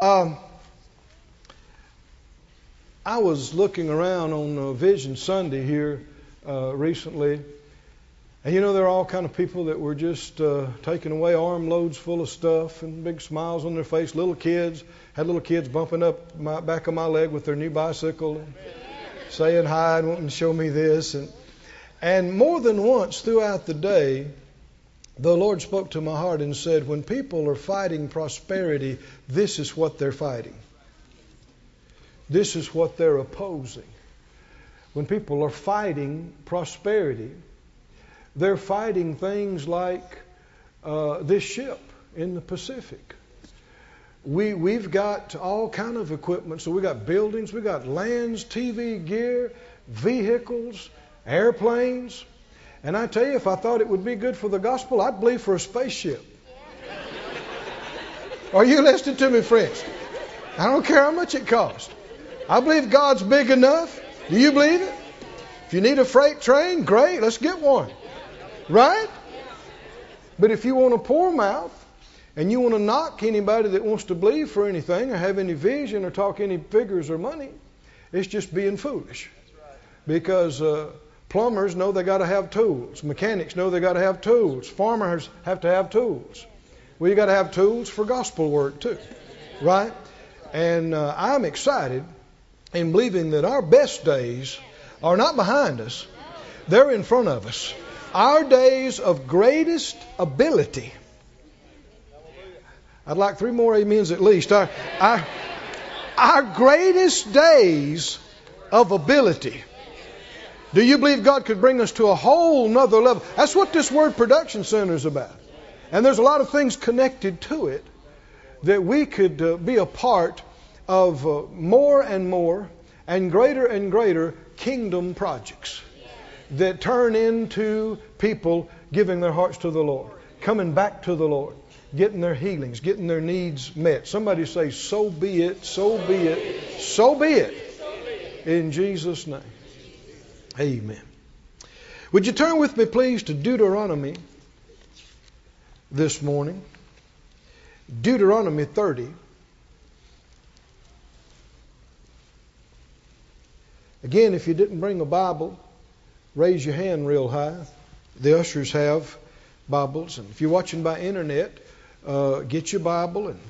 I was looking around on Vision Sunday here recently, and there are all kind of people that were just taking away armloads full of stuff and big smiles on their face. Little kids, had little kids bumping up my back of my leg with their new bicycle and saying hi and wanting to show me this. And more than once throughout the day, the Lord spoke to my heart and said, when people are fighting prosperity, this is what they're fighting. This is what they're opposing. When people are fighting prosperity, they're fighting things like this ship in the Pacific. We've got all kind of equipment. So we got buildings, we got lands, TV gear, vehicles, airplanes. And I tell you, if I thought it would be good for the gospel, I'd believe for a spaceship. Are you listening to me, friends? I don't care how much it costs. I believe God's big enough. Do you believe it? If you need a freight train, great, let's get one. Right? But if you want a poor mouth and you want to knock anybody that wants to believe for anything or have any vision or talk any figures or money, it's just being foolish. Because plumbers know they got to have tools. Mechanics know they got to have tools. Farmers have to have tools. Well, you got to have tools for gospel work too. Right? And I'm excited in believing that our best days are not behind us. They're in front of us. Our days of greatest ability. I'd like 3 more amens at least. Our greatest days of ability. Do you believe God could bring us to a whole nother level? That's what this word production center is about. And there's a lot of things connected to it that we could be a part of more and more and greater kingdom projects that turn into people giving their hearts to the Lord, coming back to the Lord, getting their healings, getting their needs met. Somebody say, so be it, so be it, so be it. In Jesus' name. Amen. Would you turn with me, please, to Deuteronomy this morning? Deuteronomy 30. Again, if you didn't bring a Bible, raise your hand real high. The ushers have Bibles. And if you're watching by internet, get your Bible. And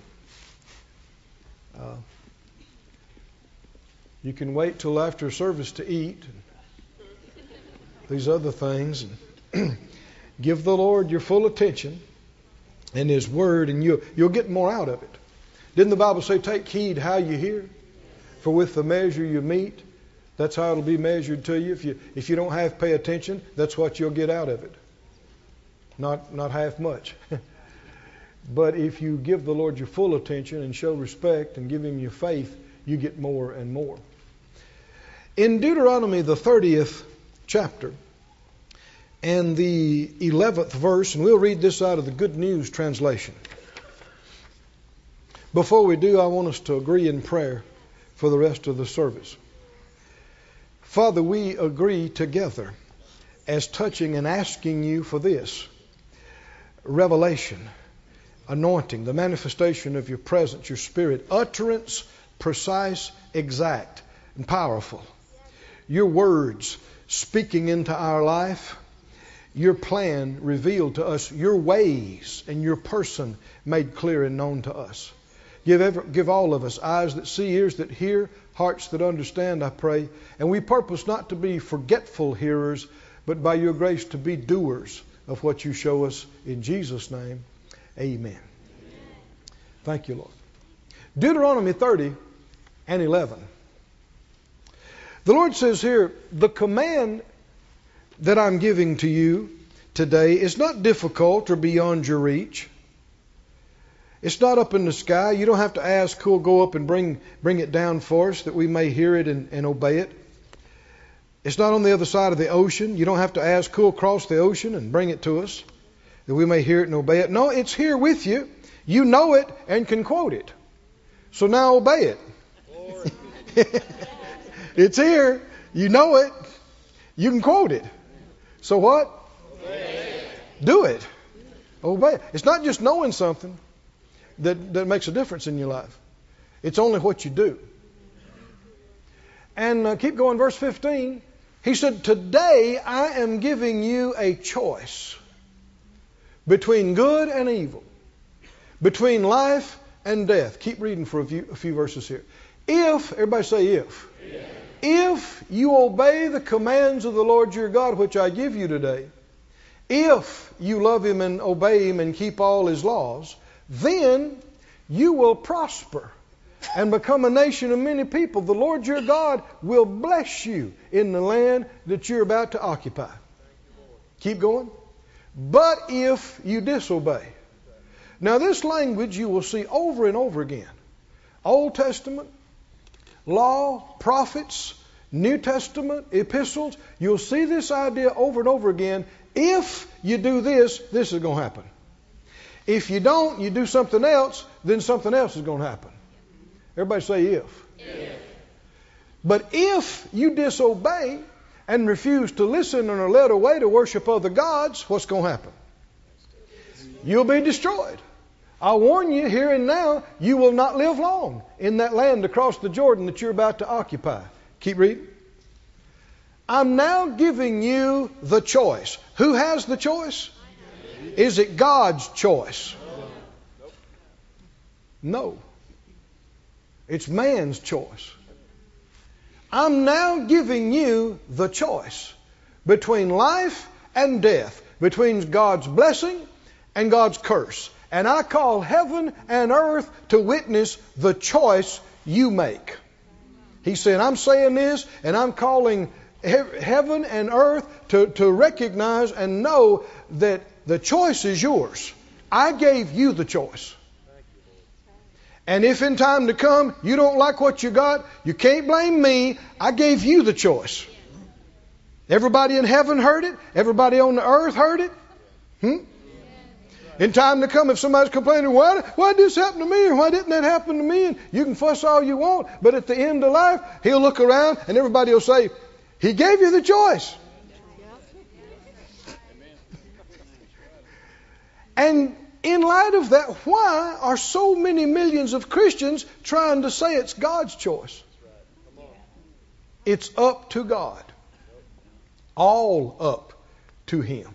you can wait till after service to eat. And these other things. And give the Lord your full attention and His Word, and you'll get more out of it. Didn't the Bible say, take heed how you hear? For with the measure you meet, that's how it'll be measured to you. If you don't half pay attention, that's what you'll get out of it. Not half much. But if you give the Lord your full attention and show respect and give Him your faith, you get more and more. In Deuteronomy, the 30th chapter and the 11th verse, and we'll read this out of the Good News translation. Before we do, I want us to agree in prayer for the rest of the service. Father, we agree together as touching and asking you for this revelation, anointing, the manifestation of your presence, your Spirit, utterance, precise, exact, and powerful. Your words speaking into our life, your plan revealed to us, your ways and your person made clear and known to us. Give all of us eyes that see, ears that hear, hearts that understand, I pray. And we purpose not to be forgetful hearers, but by your grace to be doers of what you show us. In Jesus' name, amen. Thank you, Lord. Deuteronomy 30 and 11. The Lord says here, the command that I'm giving to you today is not difficult or beyond your reach. It's not up in the sky. You don't have to ask who will go up and bring it down for us that we may hear it and obey it. It's not on the other side of the ocean. You don't have to ask who will cross the ocean and bring it to us that we may hear it and obey it. No, it's here with you. You know it and can quote it. So now obey it. It's here. You know it. You can quote it. So what? Obey it. Do it. Obey it. It's not just knowing something that makes a difference in your life. It's only what you do. And keep going, verse 15. He said, today I am giving you a choice between good and evil, between life and death. Keep reading for a few verses here. If, everybody say if. If you obey the commands of the Lord your God, which I give you today, if you love Him and obey Him and keep all His laws, then you will prosper and become a nation of many people. The Lord your God will bless you in the land that you're about to occupy. Keep going. But if you disobey. Now this language you will see over and over again. Old Testament, law, prophets, New Testament, epistles. You'll see this idea over and over again. If you do this, this is going to happen. If you don't, you do something else, then something else is going to happen. Everybody say if. But if you disobey and refuse to listen and are led away to worship other gods, what's going to happen? You'll be destroyed. I'll warn you here and now, you will not live long in that land across the Jordan that you're about to occupy. Keep reading. I'm now giving you the choice. Who has the choice? Is it God's choice? No. It's man's choice. I'm now giving you the choice between life and death, between God's blessing and God's curse. And I call heaven and earth to witness the choice you make. He said, I'm saying this, and I'm calling heaven and earth to recognize and know that the choice is yours. I gave you the choice. And if in time to come you don't like what you got, you can't blame me. I gave you the choice. Everybody in heaven heard it. Everybody on the earth heard it. In time to come, if somebody's complaining, why did this happen to me? Or why didn't that happen to me? And you can fuss all you want. But at the end of life, He'll look around and everybody will say, He gave you the choice. And in light of that, why are so many millions of Christians trying to say it's God's choice? It's up to God. All up to Him.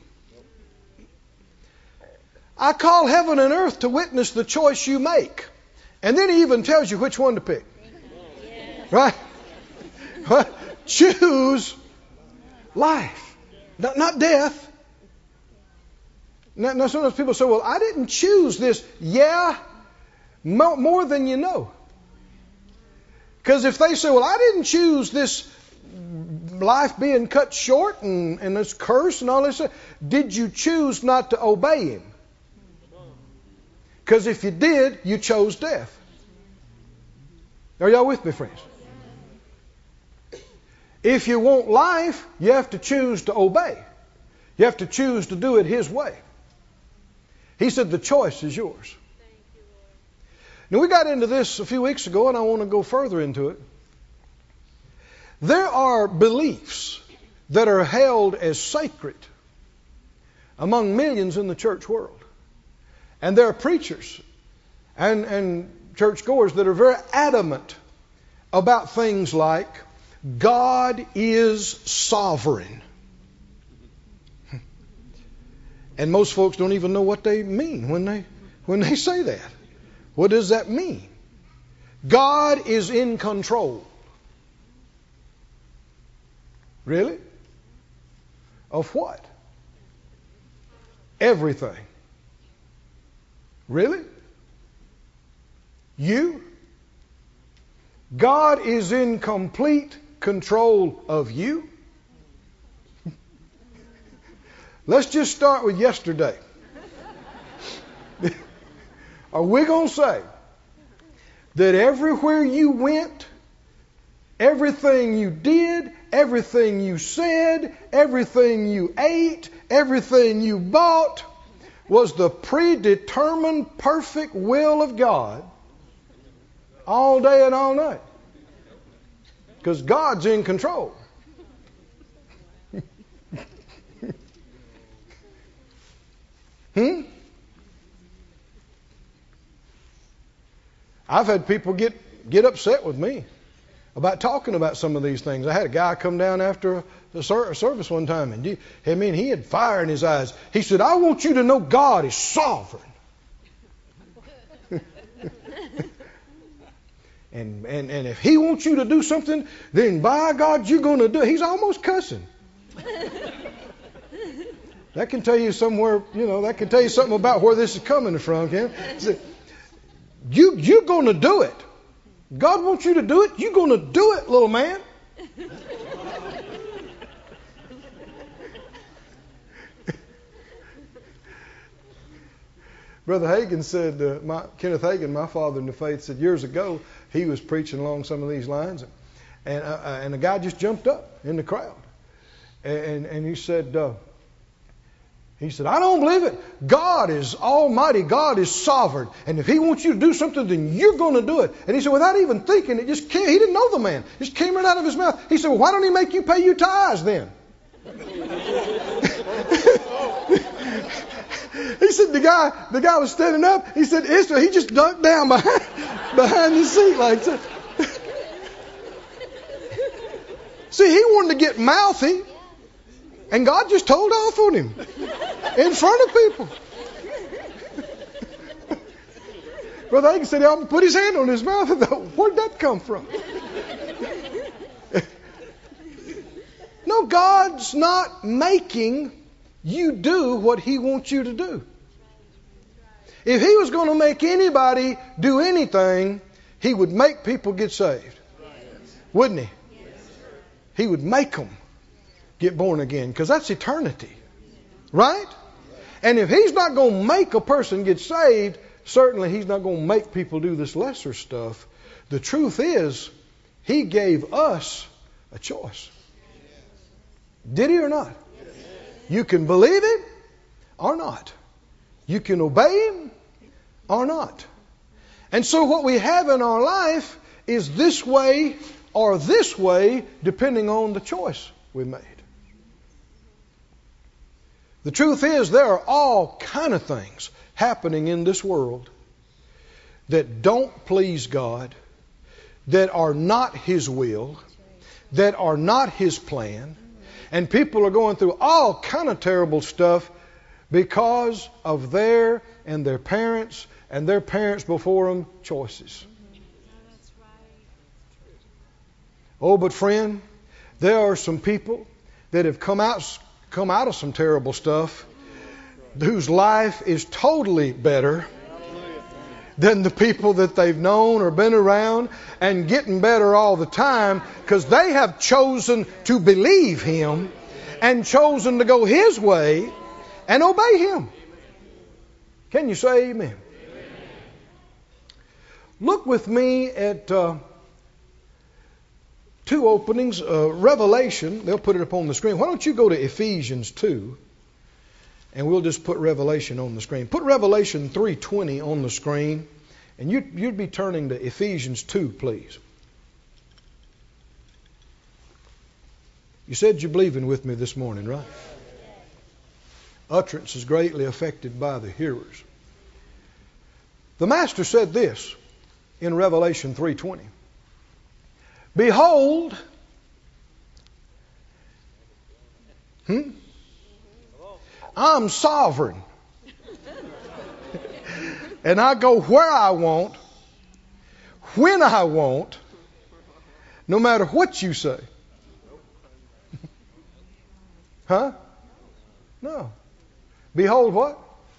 I call heaven and earth to witness the choice you make. And then He even tells you which one to pick. Right? Choose life. Not death. Now, sometimes people say, well, I didn't choose this. Yeah, more than you know. Because if they say, well, I didn't choose this life being cut short and this curse and all this, did you choose not to obey Him? Because if you did, you chose death. Are y'all with me, friends? If you want life, you have to choose to obey. You have to choose to do it His way. He said the choice is yours. Now we got into this a few weeks ago and I want to go further into it. There are beliefs that are held as sacred among millions in the church world. And there are preachers and churchgoers that are very adamant about things like God is sovereign. And most folks don't even know what they mean when they say that. What does that mean? God is in control. Really? Of what? Everything. Really? You? God is in complete control of you? Let's just start with yesterday. Are we going to say that everywhere you went, everything you did, everything you said, everything you ate, everything you bought was the predetermined perfect will of God all day and all night? Because God's in control. I've had people get get upset with me about talking about some of these things. I had a guy come down after the service one time, and he had fire in his eyes. He said, I want you to know God is sovereign. and if he wants you to do something, then by God, you're going to do it. He's almost cussing. That can tell you somewhere, that can tell you something about where this is coming from. You're going to do it. God wants you to do it. You're going to do it, little man. Brother Hagin said, Kenneth Hagin, my father in the faith, said years ago he was preaching along some of these lines, and a guy just jumped up in the crowd, and he said, I don't believe it. God is almighty. God is sovereign. And if he wants you to do something, then you're going to do it. And he said, without even thinking, he didn't know the man. It just came right out of his mouth. He said, well, why don't he make you pay your tithes then? He said, the guy was standing up. He said, Israel, he just ducked down behind the seat like that. See, he wanted to get mouthy. And God just told off on him in front of people. Brother Hagin said, he put his hand on his mouth and thought, where'd that come from? No, God's not making you do what he wants you to do. If he was going to make anybody do anything, he would make people get saved. Wouldn't he? He would make them get born again, because that's eternity. Right? And if he's not going to make a person get saved, certainly he's not going to make people do this lesser stuff. The truth is, he gave us a choice. Did he or not? You can believe it or not. You can obey him or not. And so what we have in our life is this way or this way, depending on the choice we made. The truth is, there are all kind of things happening in this world that don't please God, that are not his will, that are not his plan. And people are going through all kind of terrible stuff because of their parents and their parents before them choices. Oh, but friend, there are some people that have come out of some terrible stuff whose life is totally better than the people that they've known or been around, and getting better all the time because they have chosen to believe him and chosen to go his way and obey him. Can you say amen? Look with me at two openings. Revelation, they'll put it up on the screen. Why don't you go to Ephesians 2, and we'll just put Revelation on the screen. Put Revelation 3:20 on the screen, and you'd be turning to Ephesians 2, please. You said you're believing with me this morning, right? Utterance is greatly affected by the hearers. The Master said this in Revelation 3:20. Behold, I'm sovereign. And I go where I want, when I want, no matter what you say. Huh? No. Behold what?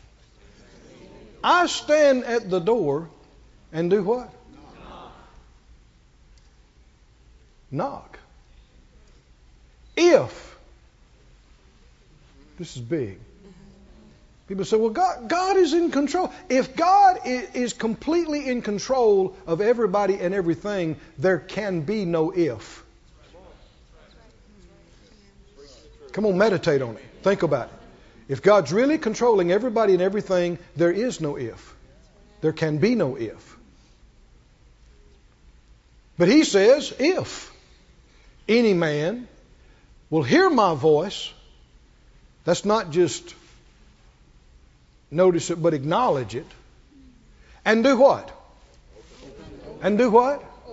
I stand at the door and do what? Knock. If, this is big. People say, well, God is in control. If God is completely in control of everybody and everything, there can be no if. Come on, meditate on it. Think about it. If God's really controlling everybody and everything, there is no if. There can be no if. But he says, if any man will hear my voice, that's not just notice it, but acknowledge it, and do what? And do what?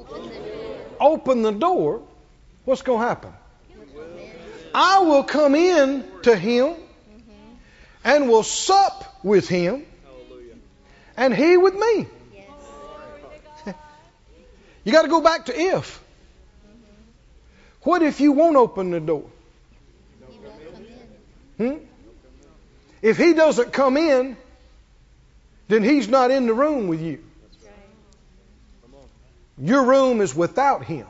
open the door, what's going to happen? I will come in to him and will sup with him and he with me. You got to go back to if. What if you won't open the door? If he doesn't come in, then he's not in the room with you. Your room is without him.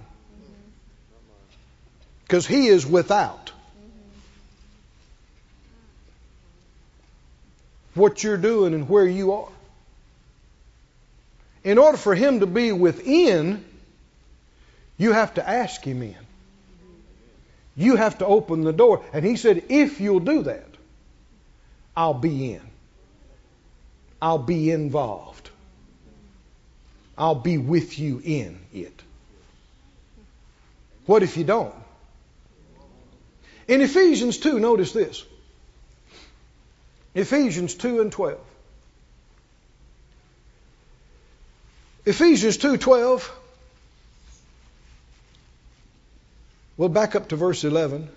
Because he is without. What you're doing and where you are. In order for him to be within, you have to ask him in. You have to open the door. And he said, if you'll do that, I'll be in. I'll be involved. I'll be with you in it. What if you don't? In Ephesians 2, notice this. Ephesians 2 and 12. Ephesians 2:12. We'll back up to verse 11.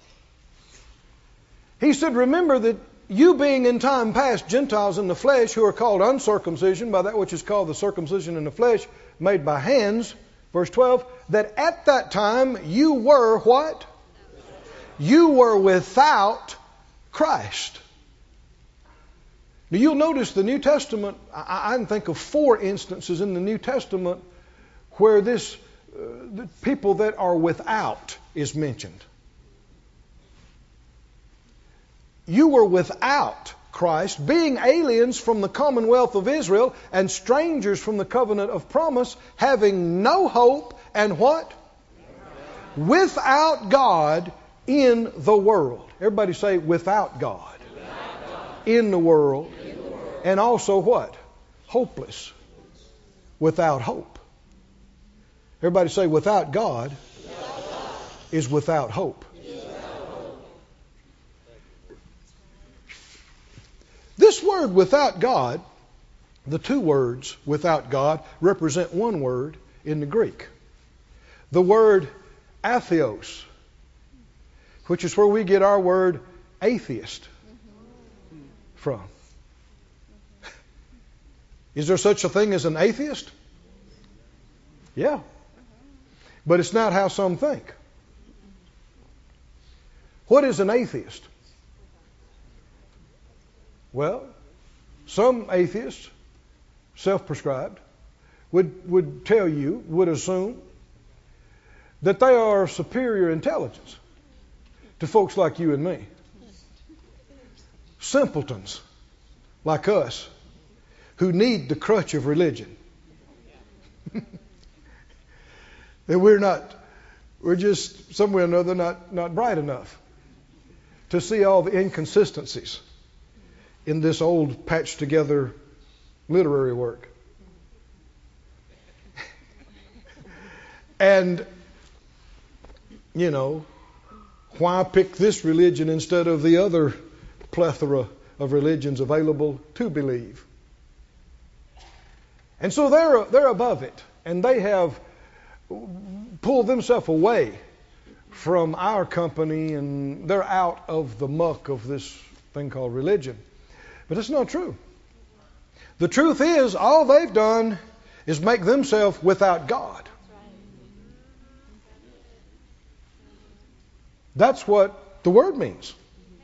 He said, remember that you being in time past Gentiles in the flesh, who are called uncircumcision by that which is called the circumcision in the flesh, made by hands, verse 12, that at that time you were what? You were without Christ. Now you'll notice the New Testament, I can think of 4 instances in the New Testament where this the people that are without is mentioned. You were without Christ, being aliens from the commonwealth of Israel and strangers from the covenant of promise, having no hope and what? Without God in the world. Everybody say without God. Without God. In the world. And also what? Hopeless. Without hope. Everybody say without God, is without hope. This word without God, the 2 words without God, represent one word in the Greek. The word atheos, which is where we get our word atheist from. Is there such a thing as an atheist? Yeah. But it's not how some think. What is an atheist? Well, some atheists, self-prescribed, would tell you, would assume, that they are superior intelligence to folks like you and me. Simpletons like us who need the crutch of religion. That we're just somewhere or another not bright enough to see all the inconsistencies in this old patched together literary work. And, why pick this religion instead of the other plethora of religions available to believe? And so they're above it, and they have pulled themselves away from our company, and they're out of the muck of this thing called religion. But it's not true. The truth is, all they've done is make themselves without God. That's what the word means.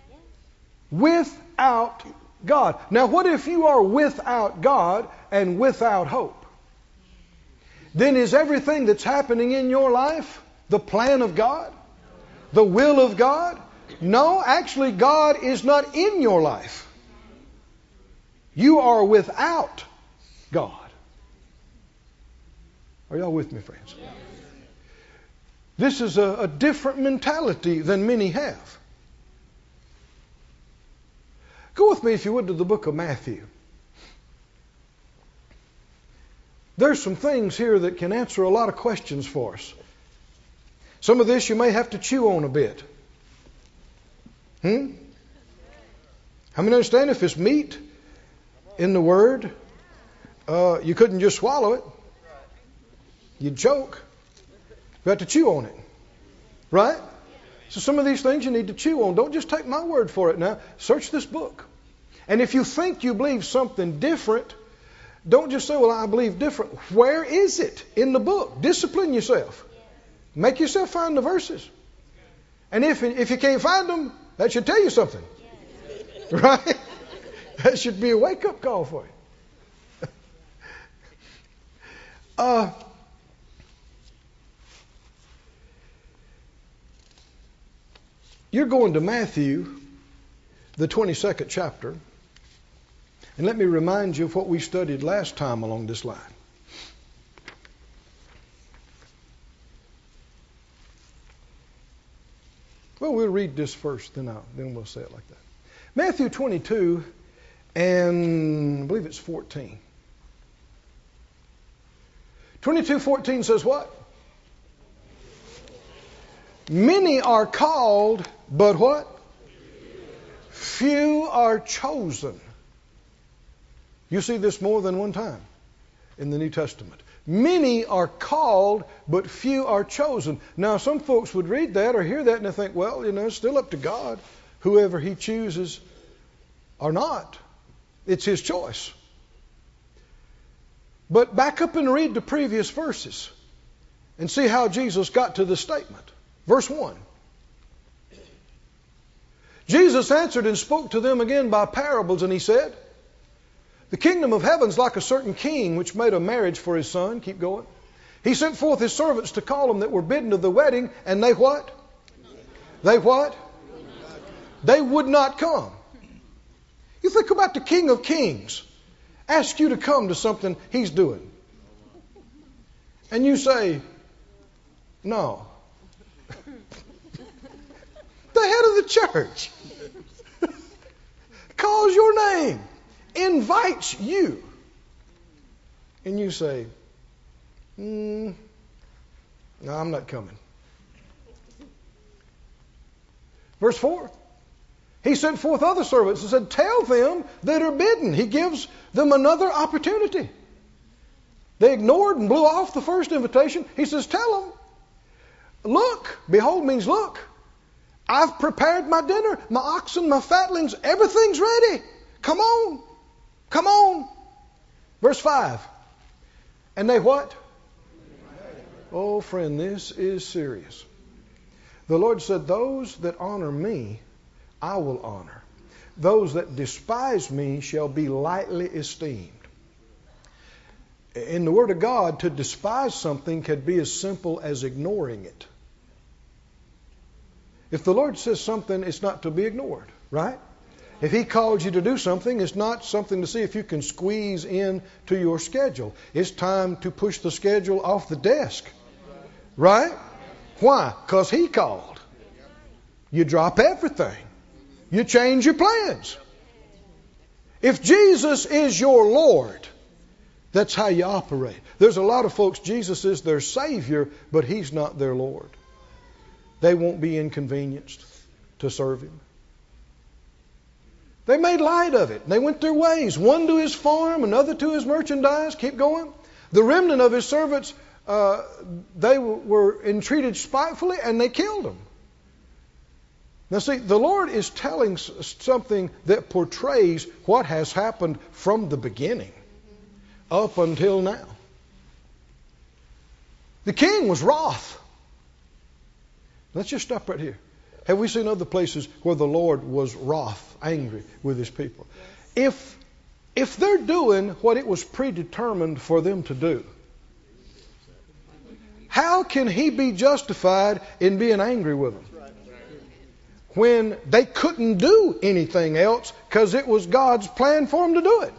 Without God. Now, what if you are without God and without hope? Then is everything that's happening in your life the plan of God? The will of God? No, actually, God is not in your life. You are without God. Are y'all with me, friends? This is a different mentality than many have. Go with me, if you would, to the book of Matthew. There's some things here that can answer a lot of questions for us. Some of this you may have to chew on a bit. How many understand if it's meat in the Word, you couldn't just swallow it. You'd choke. We have to chew on it. Right? So some of these things you need to chew on. Don't just take my word for it now. Search this book. And if you think you believe something different, don't just say, well, I believe different. Where is it in the book? Discipline yourself. Make yourself find the verses. And if you can't find them, that should tell you something. Right? That should be a wake-up call for you. You're going to Matthew, the 22nd chapter. And let me remind you of what we studied last time along this line. Well, we'll read this first, then we'll say it like that. Matthew 22, and I believe it's 14. 22:14 says what? Many are called, but what? Few are chosen. You see this more than one time in the New Testament. Many are called, but few are chosen. Now, some folks would read that or hear that and they think, well, it's still up to God, whoever He chooses or not. It's His choice. But back up and read the previous verses and see how Jesus got to this statement. Verse 1. Jesus answered and spoke to them again by parables, and He said, the kingdom of heaven is like a certain king which made a marriage for his son. Keep going. He sent forth his servants to call them that were bidden to the wedding, and they what? They what? They would not come. You think about the King of Kings. Ask you to come to something He's doing. And you say, no. The head of the church calls your name, invites you, and you say, no, I'm not coming. Verse 4. He sent forth other servants and said, tell them that are bidden. He gives them another opportunity. They ignored and blew off the first invitation. He says, tell them, look, behold means look. I've prepared my dinner, my oxen, my fatlings, everything's ready. Come on. Come on. Verse 5. And they what? Oh, friend, this is serious. The Lord said, those that honor me, I will honor. Those that despise me shall be lightly esteemed. In the Word of God, to despise something could be as simple as ignoring it. If the Lord says something, it's not to be ignored, right? If He called you to do something, it's not something to see if you can squeeze in to your schedule. It's time to push the schedule off the desk, right? Why? Because He called. You drop everything. You change your plans. If Jesus is your Lord, that's how you operate. There's a lot of folks, Jesus is their Savior, but He's not their Lord. They won't be inconvenienced to serve Him. They made light of it. They went their ways. One to his farm, another to his merchandise. Keep going. The remnant of His servants, they were entreated spitefully and they killed them. Now see, the Lord is telling something that portrays what has happened from the beginning up until now. The king was wroth. Let's just stop right here. Have we seen other places where the Lord was wroth, angry with His people? If they're doing what it was predetermined for them to do, how can He be justified in being angry with them? When they couldn't do anything else because it was God's plan for them to do it.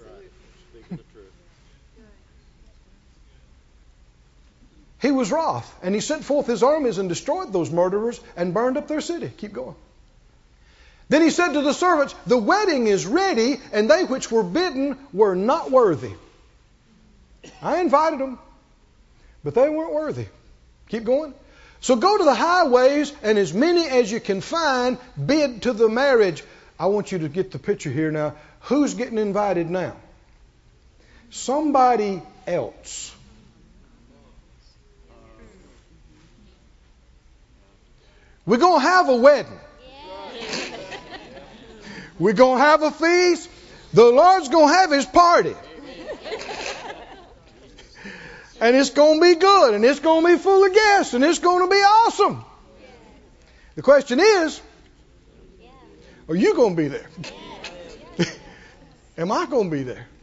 He was wroth, and He sent forth His armies and destroyed those murderers and burned up their city. Keep going. Then He said to the servants, the wedding is ready, and they which were bidden were not worthy. I invited them, but they weren't worthy. Keep going. So go to the highways, and as many as you can find, bid to the marriage. I want you to get the picture here now. Who's getting invited now? Somebody else. We're going to have a wedding. We're going to have a feast. The Lord's going to have His party. And it's going to be good. And it's going to be full of guests. And it's going to be awesome. The question is, are you going to be there? Am I going to be there?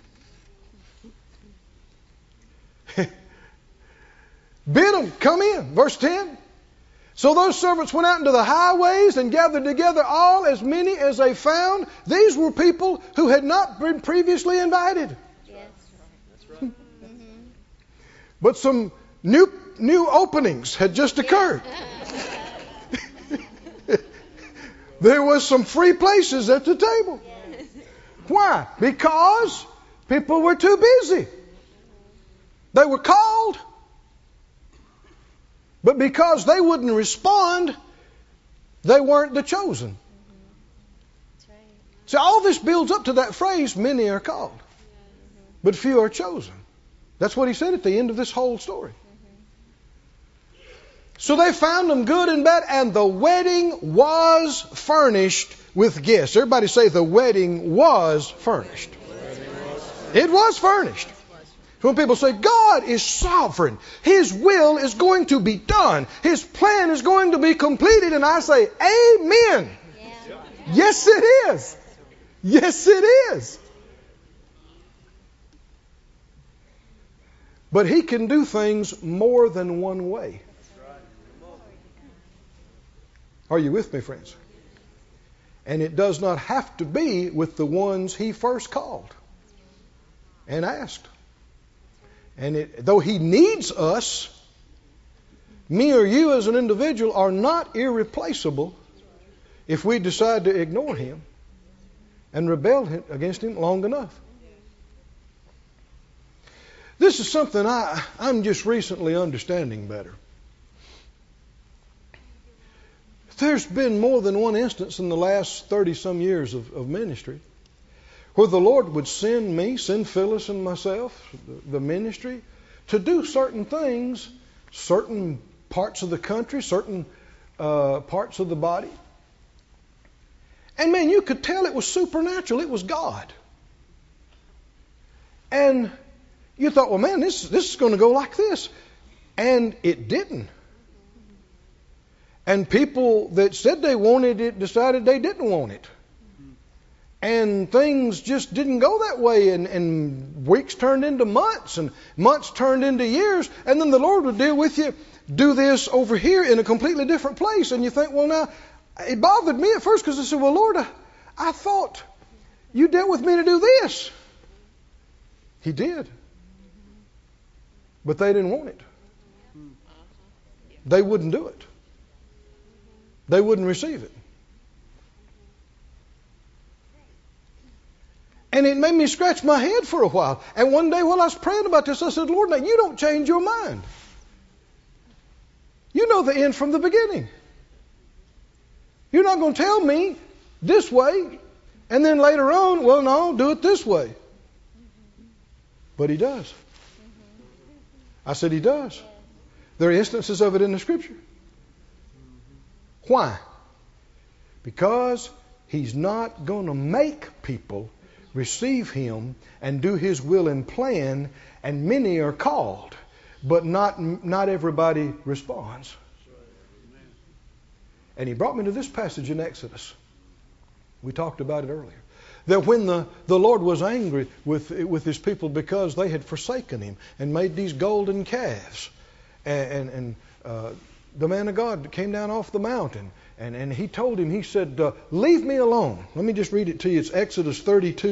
Bid them, come in. Verse 10. So those servants went out into the highways and gathered together all as many as they found. These were people who had not been previously invited. Yes. That's right. But some new openings had just occurred. There was some free places at the table. Yes. Why? Because people were too busy. They were called, but because they wouldn't respond, they weren't the chosen. That's right. So all this builds up to that phrase, many are called, but few are chosen. That's what he said at the end of this whole story. So they found them good and bad, and the wedding was furnished with guests. Everybody say, the wedding was furnished. It was furnished. When people say, God is sovereign, His will is going to be done, His plan is going to be completed, and I say, amen. Yeah. Yes, it is. Yes, it is. But He can do things more than one way. Are you with me, friends? And it does not have to be with the ones He first called and asked. And though He needs us, me or you as an individual are not irreplaceable if we decide to ignore Him and rebel against Him long enough. This is something I'm just recently understanding better. There's been more than one instance in the last 30-some years of ministry where the Lord would send me, send Phyllis and myself, the ministry, to do certain things, certain parts of the country, certain parts of the body. And man, you could tell it was supernatural. It was God. And you thought, well, man, this is going to go like this. And it didn't. And people that said they wanted it decided they didn't want it. And things just didn't go that way. And weeks turned into months. And months turned into years. And then the Lord would deal with you. Do this over here in a completely different place. And you think, well, now, it bothered me at first because I said, well, Lord, I thought you dealt with me to do this. He did. But they didn't want it. They wouldn't do it. They wouldn't receive it. And it made me scratch my head for a while. And one day while I was praying about this, I said, Lord, now you don't change your mind. You know the end from the beginning. You're not going to tell me this way and then later on, well, no, do it this way. But He does. I said He does. There are instances of it in the Scripture. Why? Because He's not going to make people receive Him and do His will and plan, and many are called, but not everybody responds. And He brought me to this passage in Exodus. We talked about it earlier. That when the Lord was angry with His people because they had forsaken Him and made these golden calves, and the man of God came down off the mountain and He told him, He said, leave me alone. Let me just read it to you. It's Exodus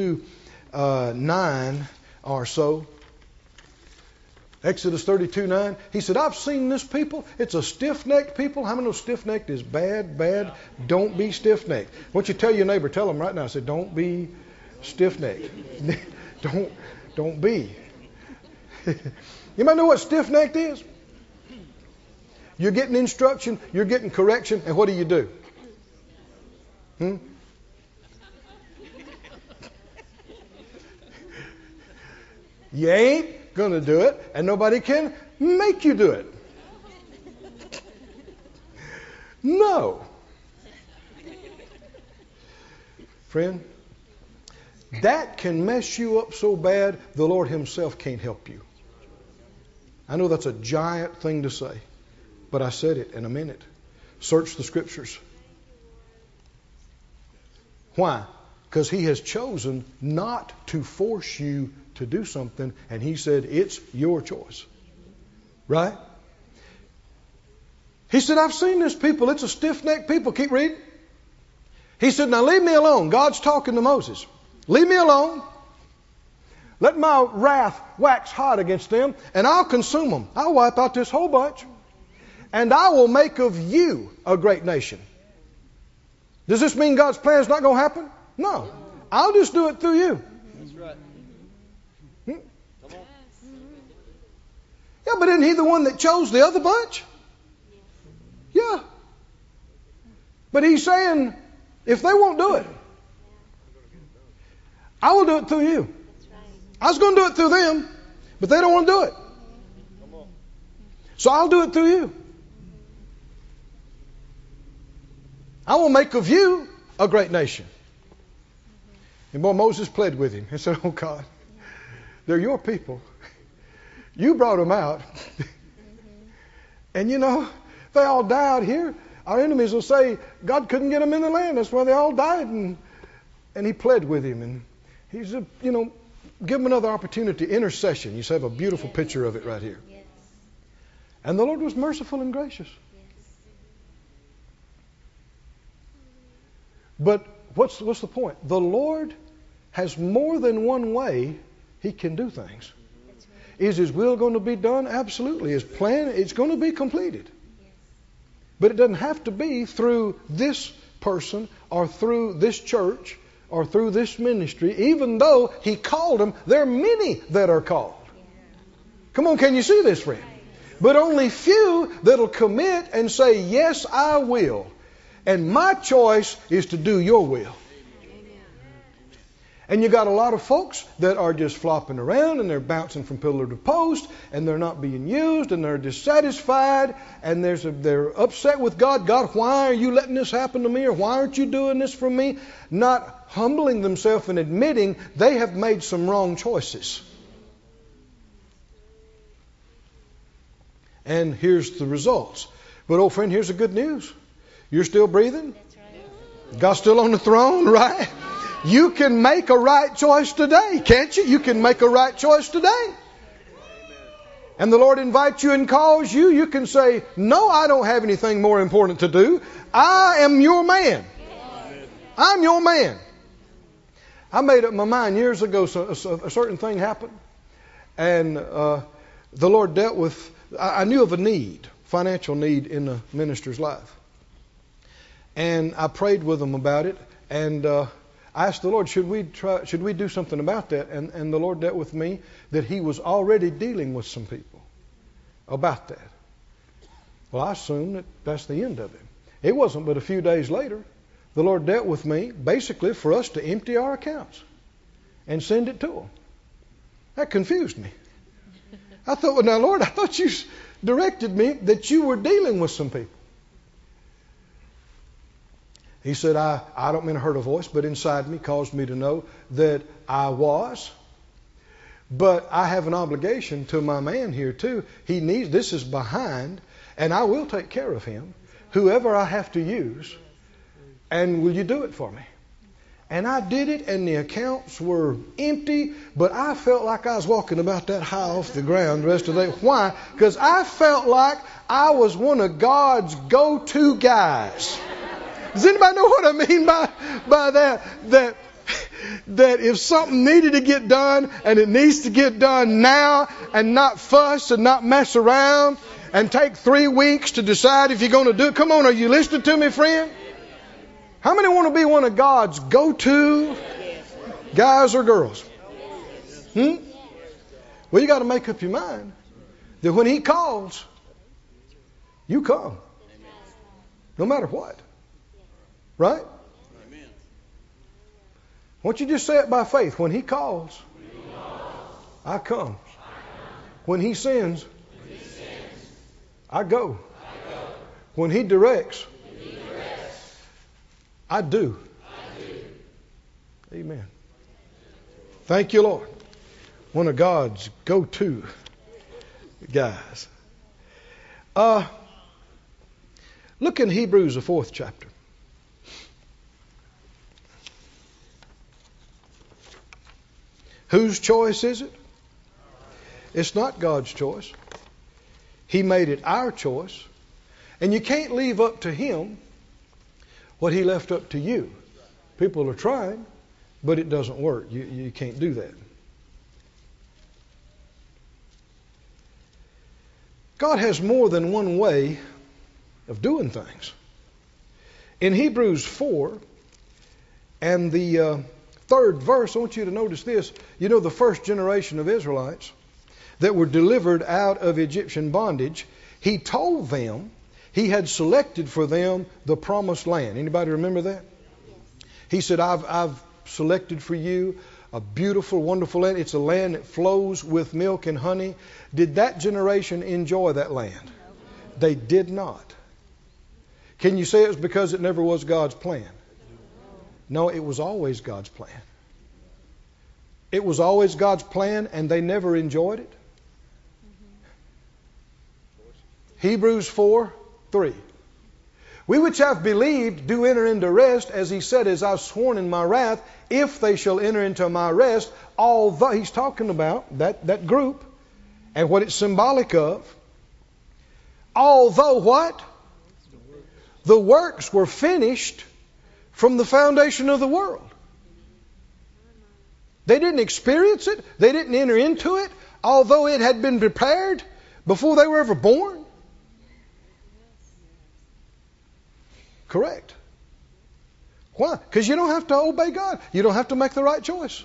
32:9 or so. Exodus 32:9. He said, I've seen this people. It's a stiff-necked people. How many know stiff-necked is bad, bad? Don't be stiff-necked. Why don't you tell your neighbor, tell them right now, I said, don't be stiff-necked. Don't be. You might know what stiff-necked is? You're getting instruction, you're getting correction, and what do? You ain't going to do it, and nobody can make you do it. No. Friend, that can mess you up so bad the Lord himself can't help you. I know that's a giant thing to say, but I said it in a minute. Search the scriptures. Why? Because he has chosen not to force you to do something, and he said it's your choice. Right? He said, I've seen this people. It's a stiff-necked people. Keep reading. He said, now leave me alone. God's talking to Moses. Leave me alone. Let my wrath wax hot against them, and I'll consume them. I'll wipe out this whole bunch, and I will make of you a great nation. Does this mean God's plan is not going to happen? No. I'll just do it through you. That's right. Come on. Yeah, but isn't he the one that chose the other bunch? Yeah. But he's saying, if they won't do it, I will do it through you. I was going to do it through them, but they don't want to do it. So I'll do it through you. I will make of you a great nation. And boy, Moses pled with him and said, oh God, they're your people. You brought them out. And you know, they all died here. Our enemies will say God couldn't get them in the land. That's why they all died. And he pled with him. And he's, give him another opportunity. Intercession. You have a beautiful picture of it right here. Yes. And the Lord was merciful and gracious. Yes. But what's the point? The Lord has more than one way he can do things. That's right. Is his will going to be done? Absolutely. His plan, it's going to be completed. Yes. But it doesn't have to be through this person or through this church or through this ministry. Even though he called them, there are many that are called. Yeah. Come on, can you see this, friend? But only few that'll commit and say, yes, I will. And my choice is to do your will. And you got a lot of folks that are just flopping around and they're bouncing from pillar to post and they're not being used and they're dissatisfied and they're upset with God. God, why are you letting this happen to me? Or why aren't you doing this for me? Not humbling themselves and admitting they have made some wrong choices. And here's the results. But old friend, here's the good news. You're still breathing. That's right. God's still on the throne, right? You can make a right choice today, can't you? You can make a right choice today. And the Lord invites you and calls you. You can say, no, I don't have anything more important to do. I am your man. I'm your man. I made up my mind years ago, so a certain thing happened. And the Lord dealt with, I knew of a need, financial need in the minister's life. And I prayed with them about it. And I asked the Lord, should we do something about that? And the Lord dealt with me that he was already dealing with some people about that. Well, I assumed that that's the end of it. It wasn't but a few days later, the Lord dealt with me basically for us to empty our accounts and send it to them. That confused me. I thought, well, now, Lord, I thought you directed me that you were dealing with some people. He said, I don't mean to hurt a voice, but inside me caused me to know that I was. But I have an obligation to my man here too. He needs, this is behind, and I will take care of him, whoever I have to use. And will you do it for me? And I did it, and the accounts were empty, but I felt like I was walking about that high off the ground the rest of the day. Why? Because I felt like I was one of God's go-to guys. Does anybody know what I mean by that? That if something needed to get done and it needs to get done now and not fuss and not mess around and take 3 weeks to decide if you're going to do it. Come on, are you listening to me, friend? How many want to be one of God's go-to guys or girls? Well, you got to make up your mind that when he calls, you come. No matter what. Right? Amen. Won't you just say it by faith? When he calls, I come. When he sends, I go. When he directs, I do. Amen. Thank you, Lord. One of God's go-to guys. Look in Hebrews, the 4th chapter. Whose choice is it? It's not God's choice. He made it our choice. And you can't leave up to Him what He left up to you. People are trying, but it doesn't work. You can't do that. God has more than one way of doing things. In Hebrews 4 and the 3rd verse, I want you to notice this. You know, the first generation of Israelites that were delivered out of Egyptian bondage, He told them He had selected for them the promised land. Anybody remember that? He said, I've selected for you a beautiful, wonderful land. It's a land that flows with milk and honey. Did that generation enjoy that land? They did not. Can you say it's because it never was God's plan? No, it was always God's plan. It was always God's plan, and they never enjoyed it. Hebrews 4:3. We which have believed do enter into rest, as He said, as I've sworn in my wrath, if they shall enter into my rest. Although He's talking about that group and what it's symbolic of. Although what? The works were finished from the foundation of the world. They didn't experience it. They didn't enter into it, although it had been prepared before they were ever born. Correct. Why? Because you don't have to obey God. You don't have to make the right choice.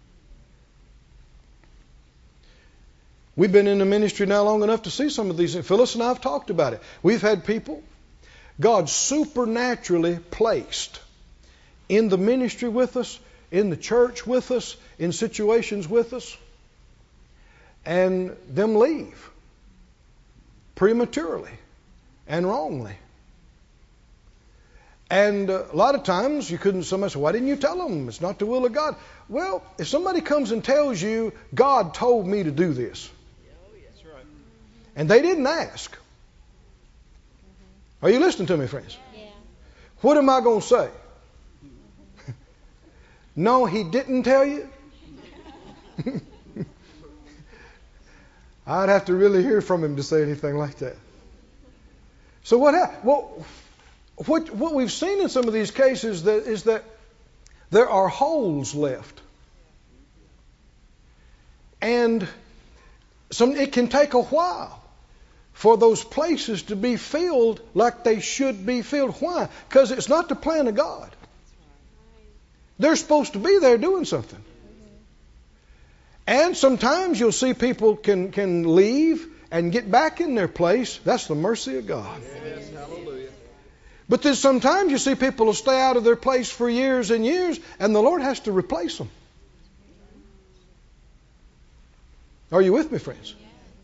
We've been in the ministry now long enough to see some of these. Phyllis and I have talked about it. We've had people God supernaturally placed in the ministry with us, in the church with us, in situations with us, and them leave prematurely and wrongly. And a lot of times somebody say, why didn't you tell them? It's not the will of God. Well, if somebody comes and tells you, God told me to do this, and they didn't ask. Are you listening to me, friends? Yeah. What am I going to say? No, He didn't tell you? I'd have to really hear from Him to say anything like that. So what happened? Well, what we've seen in some of these cases is that there are holes left. And it can take a while for those places to be filled like they should be filled. Why? Because it's not the plan of God. They're supposed to be there doing something. And sometimes you'll see people can leave and get back in their place. That's the mercy of God. Yes, hallelujah. But then sometimes you see people will stay out of their place for years and years, and the Lord has to replace them. Are you with me, friends?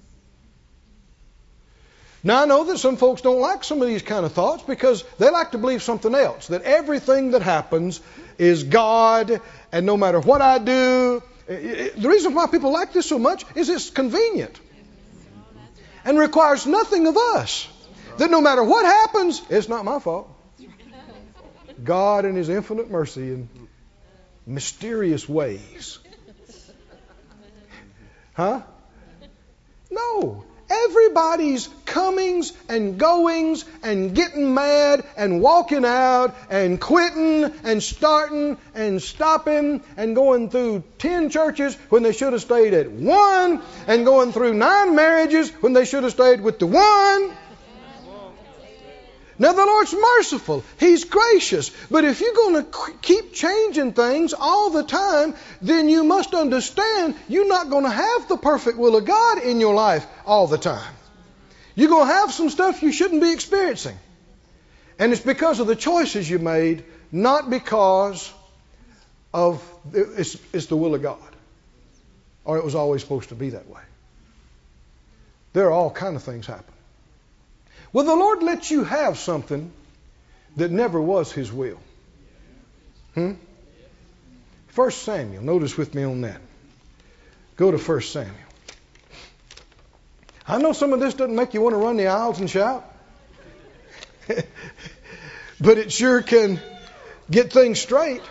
Now, I know that some folks don't like some of these kind of thoughts because they like to believe something else, that everything that happens is God, and no matter what I do. The reason why people like this so much is it's convenient and requires nothing of us. That no matter what happens, it's not my fault. God in His infinite mercy and mysterious ways. Huh? No. Everybody's comings and goings and getting mad and walking out and quitting and starting and stopping and going through 10 churches when they should have stayed at one, and going through 9 marriages when they should have stayed with the one. Now, the Lord's merciful. He's gracious. But if you're going to keep changing things all the time, then you must understand you're not going to have the perfect will of God in your life all the time. You're going to have some stuff you shouldn't be experiencing. And it's because of the choices you made, not because of it's the will of God. Or it was always supposed to be that way. There are all kinds of things happen. Will the Lord let you have something that never was His will? 1 Samuel. Notice with me on that. Go to 1 Samuel. I know some of this doesn't make you want to run the aisles and shout. But it sure can get things straight.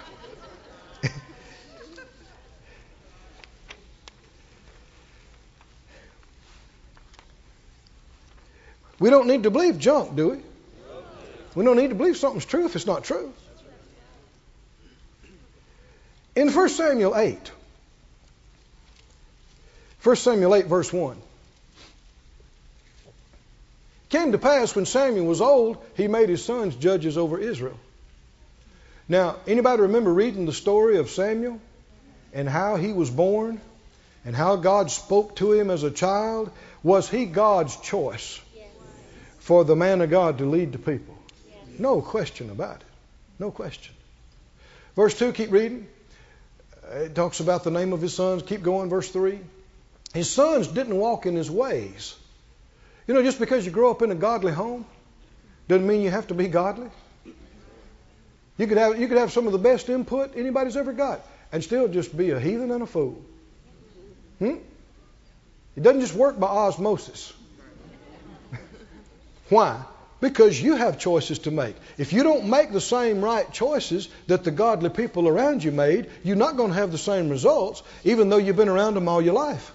We don't need to believe junk, do we? We don't need to believe something's true if it's not true. In 1 Samuel 8, 1 Samuel 8 verse 1. Came to pass when Samuel was old, he made his sons judges over Israel. Now, anybody remember reading the story of Samuel and how he was born and how God spoke to him as a child? Was he God's choice for the man of God to lead the people? No question about it. No question. Verse 2, keep reading. It talks about the name of his sons. Keep going, verse 3. His sons didn't walk in his ways. You know, just because you grow up in a godly home doesn't mean you have to be godly. You could have some of the best input anybody's ever got and still just be a heathen and a fool. It doesn't just work by osmosis. Why? Because you have choices to make. If you don't make the same right choices that the godly people around you made, you're not going to have the same results, even though you've been around them all your life.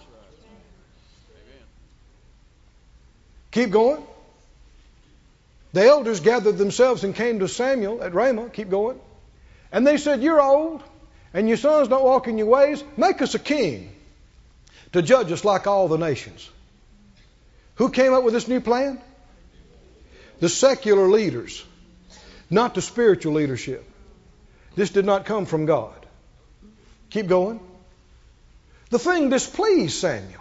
Keep going. The elders gathered themselves and came to Samuel at Ramah. Keep going. And they said, you're old, and your sons don't walk in your ways. Make us a king to judge us like all the nations. Who came up with this new plan? The secular leaders, not the spiritual leadership. This did not come from God. Keep going. The thing displeased Samuel.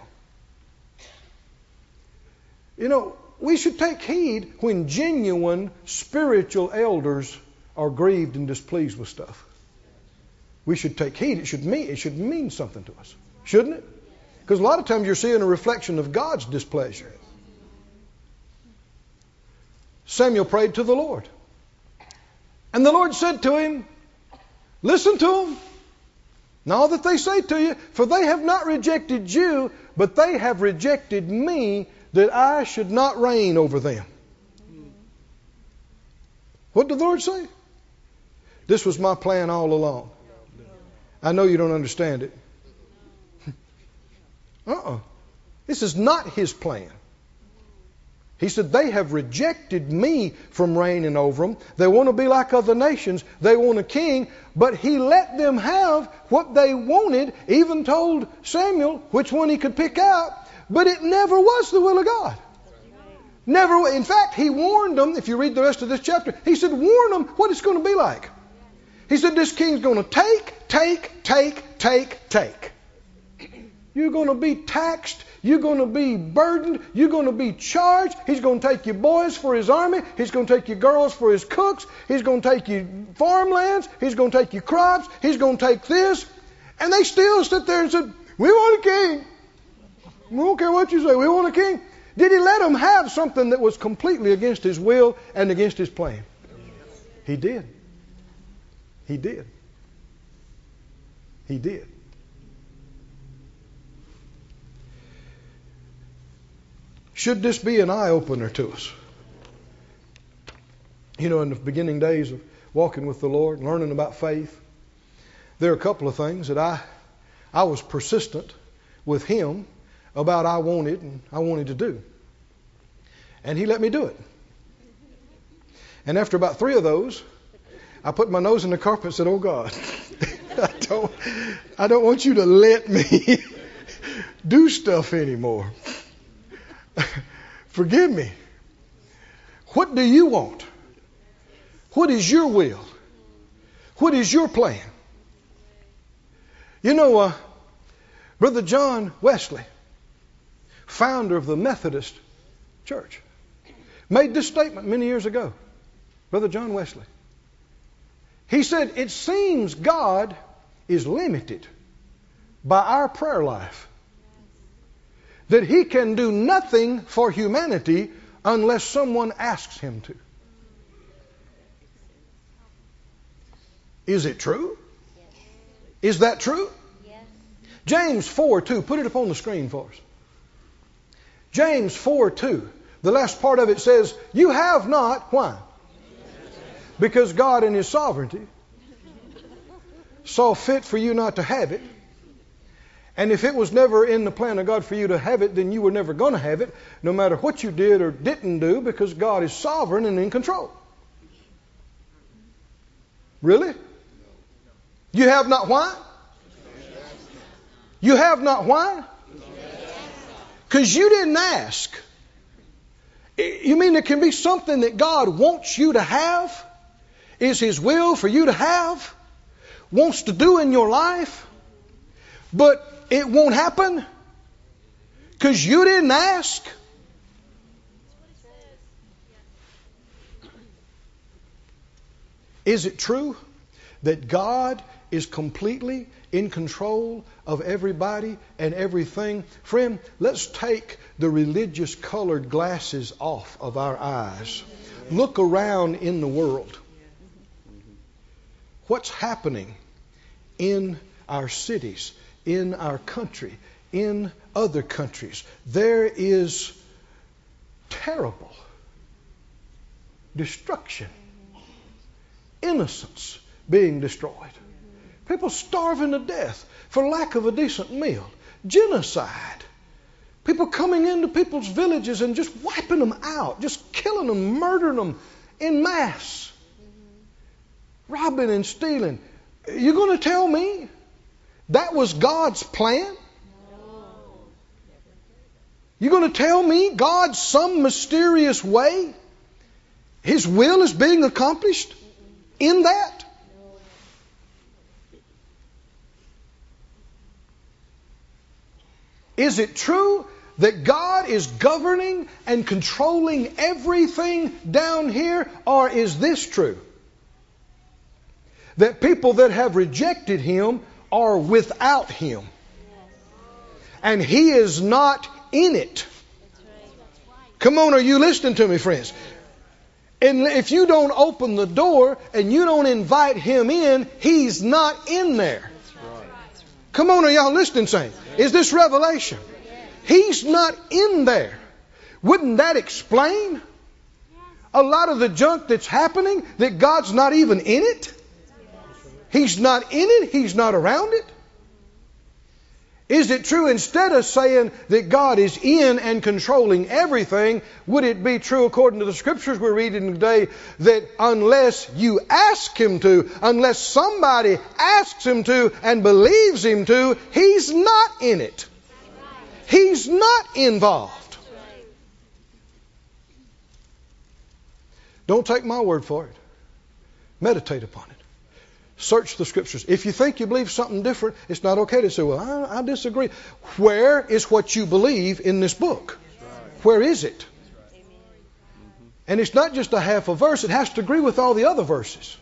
You know, we should take heed when genuine spiritual elders are grieved and displeased with stuff. We should take heed. It should mean something to us, shouldn't it? Because a lot of times you're seeing a reflection of God's displeasure. Samuel prayed to the Lord. And the Lord said to him, listen to them, and all that they say to you, for they have not rejected you, but they have rejected me, that I should not reign over them. What did the Lord say? This was my plan all along. I know you don't understand it. This is not his plan. He said, they have rejected me from reigning over them. They want to be like other nations. They want a king. But he let them have what they wanted, even told Samuel which one he could pick out. But it never was the will of God. Never. In fact, he warned them, if you read the rest of this chapter, he said, warn them what it's going to be like. He said, this king's going to take. You're going to be taxed. You're going to be burdened. You're going to be charged. He's going to take your boys for his army. He's going to take your girls for his cooks. He's going to take your farmlands. He's going to take your crops. He's going to take this. And they still sit there and said, we want a king. We don't care what you say. We want a king. Did he let them have something that was completely against his will and against his plan? He did. He did. He did. Should this be an eye-opener to us? You know, in the beginning days of walking with the Lord, learning about faith, there are a couple of things that I was persistent with Him about I wanted to do. And He let me do it. And after about 3 of those, I put my nose in the carpet and said, oh God, I don't want you to let me do stuff anymore. Forgive me. What do you want? What is your will? What is your plan? You know, Brother John Wesley, founder of the Methodist Church, made this statement many years ago. Brother John Wesley. He said, it seems God is limited by our prayer life. That He can do nothing for humanity unless someone asks Him to. Is it true? Is that true? Yes. James 4:2. Put it up on the screen for us. James 4:2. The last part of it says, you have not. Why? Because God in His sovereignty saw fit for you not to have it. And if it was never in the plan of God for you to have it, then you were never going to have it, no matter what you did or didn't do, because God is sovereign and in control. Really? You have not why? You have not why? Because you didn't ask. You mean there can be something that God wants you to have? Is His will for you to have? Wants to do in your life? But it won't happen? Because you didn't ask? Is it true that God is completely in control of everybody and everything? Friend, let's take the religious colored glasses off of our eyes. Look around in the world. What's happening in our cities, in our country, in other countries? There is terrible destruction. Innocence being destroyed. People starving to death for lack of a decent meal. Genocide. People coming into people's villages and just wiping them out. Just killing them, murdering them en masse. Robbing and stealing. You're going to tell me that was God's plan? You're going to tell me God, some mysterious way, His will is being accomplished in that? Is it true that God is governing and controlling everything down here? Or is this true? That people that have rejected Him are without Him. And He is not in it. Come on, are you listening to me, friends? And if you don't open the door and you don't invite Him in, He's not in there. Come on, are y'all listening, saints? Is this revelation? He's not in there. Wouldn't that explain a lot of the junk that's happening, that God's not even in it? He's not in it. He's not around it. Is it true, instead of saying that God is in and controlling everything, would it be true, according to the scriptures we're reading today, that unless you ask Him to, unless somebody asks Him to and believes Him to, He's not in it. He's not involved. Don't take my word for it. Meditate upon it. Search the scriptures. If you think you believe something different, it's not okay to say, well, I disagree. Where is what you believe in this book? Where is it? And it's not just a half a verse. It has to agree with all the other verses.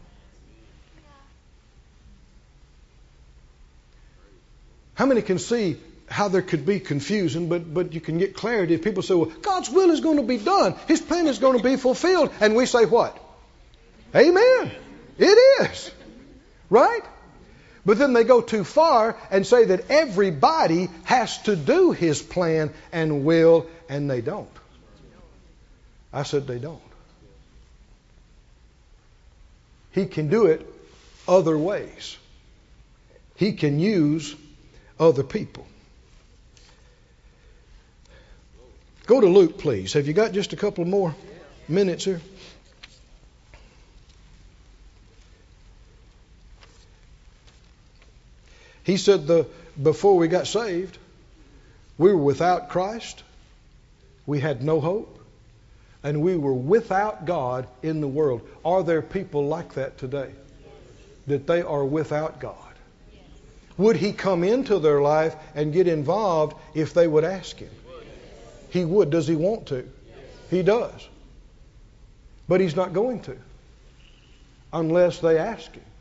How many can see how there could be confusion, but you can get clarity if people say, well, God's will is going to be done. His plan is going to be fulfilled. And we say what? Amen. It is. Right? But then they go too far and say that everybody has to do His plan and will, and they don't. I said they don't. He can do it other ways. He can use other people. Go to Luke, please. Have you got just a couple more minutes here? He said before we got saved, we were without Christ, we had no hope, and we were without God in the world. Are there people like that today? That they are without God? Would He come into their life and get involved if they would ask Him? He would. Does He want to? He does. But He's not going to unless they ask Him.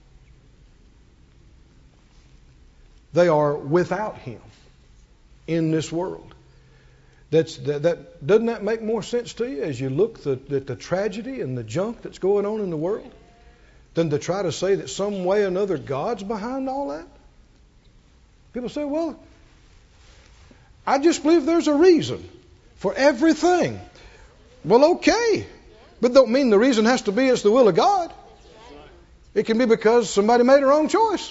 They are without Him in this world. Doesn't that make more sense to you as you look at the tragedy and the junk that's going on in the world? than to try to say that some way or another God's behind all that. People say, well, I just believe there's a reason for everything. Well, okay. But don't mean the reason has to be it's the will of God. It can be because somebody made a wrong choice.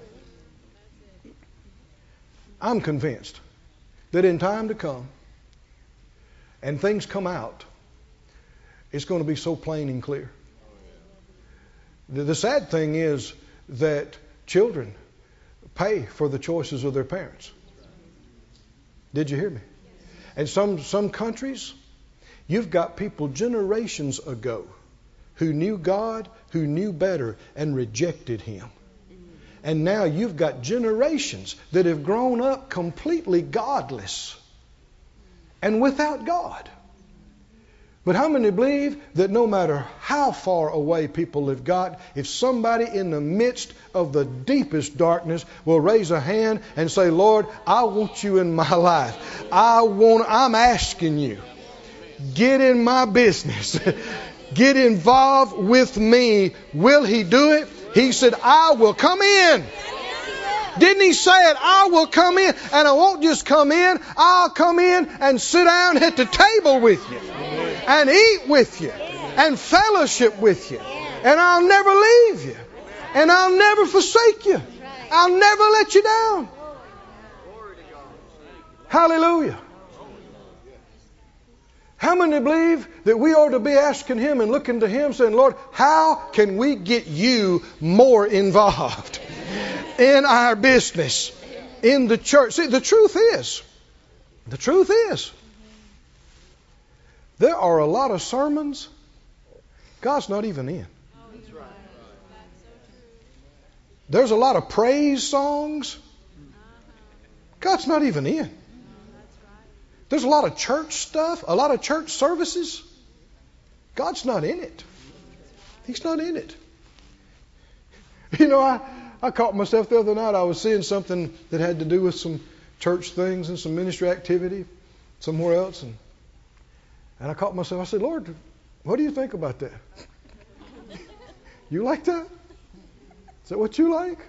I'm convinced that in time to come, and things come out, it's going to be so plain and clear. The sad thing is that children pay for the choices of their parents. Did you hear me? And some countries, you've got people generations ago who knew God, who knew better, and rejected Him. And now you've got generations that have grown up completely godless and without God. But how many believe that no matter how far away people have got, if somebody in the midst of the deepest darkness will raise a hand and say, Lord, I want you in my life. I'm asking you, get in my business. Get involved with me. Will He do it? He said, I will come in. Didn't He say it? I will come in. And I won't just come in. I'll come in and sit down at the table with you. And eat with you. And fellowship with you. And I'll never leave you. And I'll never forsake you. I'll never let you down. Hallelujah. How many believe that we ought to be asking Him and looking to Him saying, Lord, how can we get you more involved in our business, in the church? See, the truth is, there are a lot of sermons God's not even in. There's a lot of praise songs God's not even in. There's a lot of church stuff, a lot of church services. God's not in it. He's not in it. You know, I caught myself the other night. I was seeing something that had to do with some church things and some ministry activity somewhere else. And I caught myself. I said, Lord, what do you think about that? You like that? Is that what you like?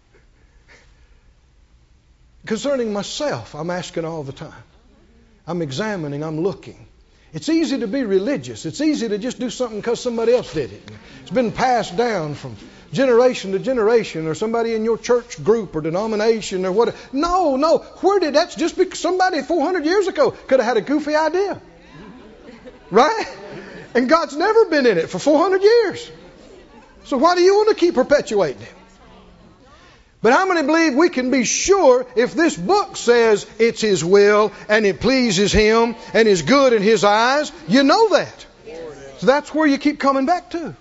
Concerning myself, I'm asking all the time. I'm examining, I'm looking. It's easy to be religious. It's easy to just do something because somebody else did it. It's been passed down from generation to generation, or somebody in your church group or denomination or whatever. No. That's just because somebody 400 years ago could have had a goofy idea. Right? And God's never been in it for 400 years. So why do you want to keep perpetuating it? But how many believe we can be sure if this book says it's His will and it pleases Him and is good in His eyes? You know that. So that's where you keep coming back to.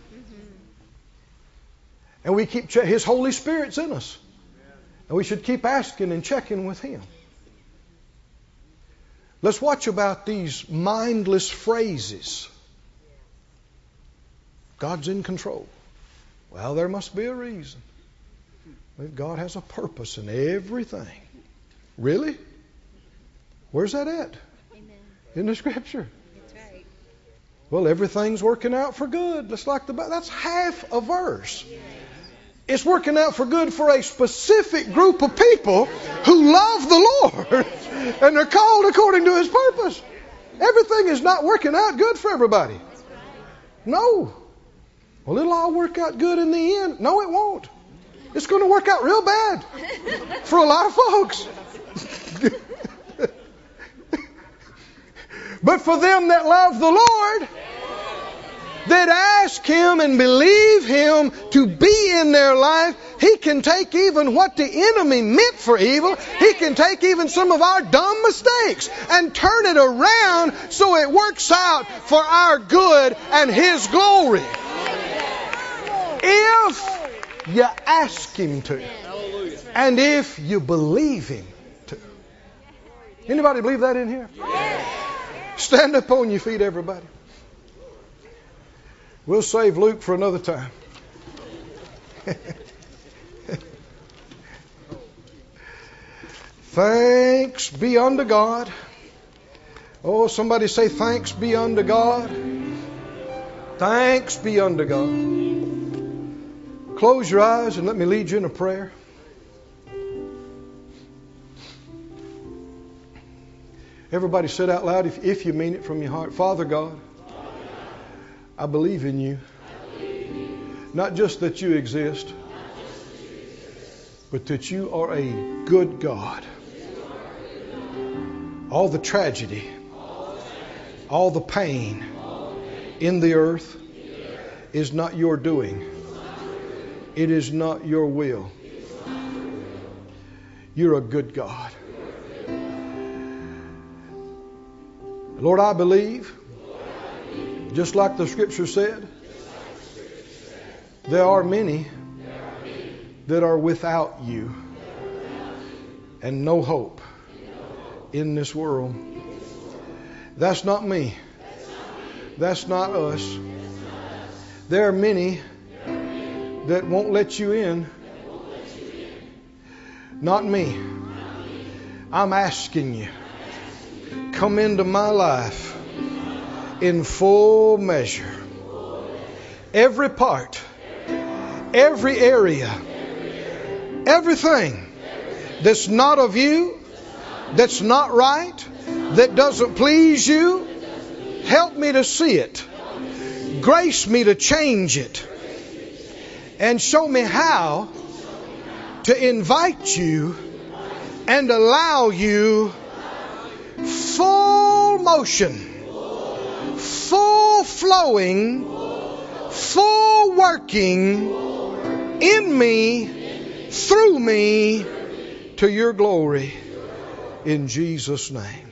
And we keep His Holy Spirit's in us. And we should keep asking and checking with Him. Let's watch about these mindless phrases. God's in control. Well, there must be a reason. God has a purpose in everything. Really? Where's that at? Amen. In the Scripture. That's right. Well, everything's working out for good. Just like that's half a verse. It's working out for good for a specific group of people who love the Lord and are called according to His purpose. Everything is not working out good for everybody. No. Well, it'll all work out good in the end. No, it won't. It's going to work out real bad for a lot of folks. But for them that love the Lord, that ask Him and believe Him to be in their life, He can take even what the enemy meant for evil. He can take even some of our dumb mistakes and turn it around so it works out for our good and His glory. If you ask Him to. And if you believe Him to. Anybody believe that in here? Stand up on your feet, everybody. We'll save Luke for another time. Thanks be unto God. Oh, somebody say thanks be unto God. Thanks be unto God. Close your eyes and let me lead you in a prayer. Everybody said out loud, if you mean it from your heart, Father God, I believe in you. Not just that you exist, but that you are a good God. All the tragedy, all the pain in the earth is not your doing. It is not your will. You're a good God. Lord, I believe, just like the scripture said, there are many that are without you and no hope in this world. That's not me. That's not us. There are many that won't let you in. Not me. I'm asking you, come into my life in full measure. Every part, every area, everything that's not of you, that's not right, that doesn't please you, help me to see it. Grace me to change it. And show me how to invite you and allow you full motion, full flowing, full working in me, through me, to your glory, in Jesus' name.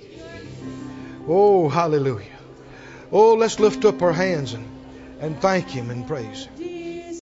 Oh, hallelujah. Oh, let's lift up our hands and thank Him and praise Him.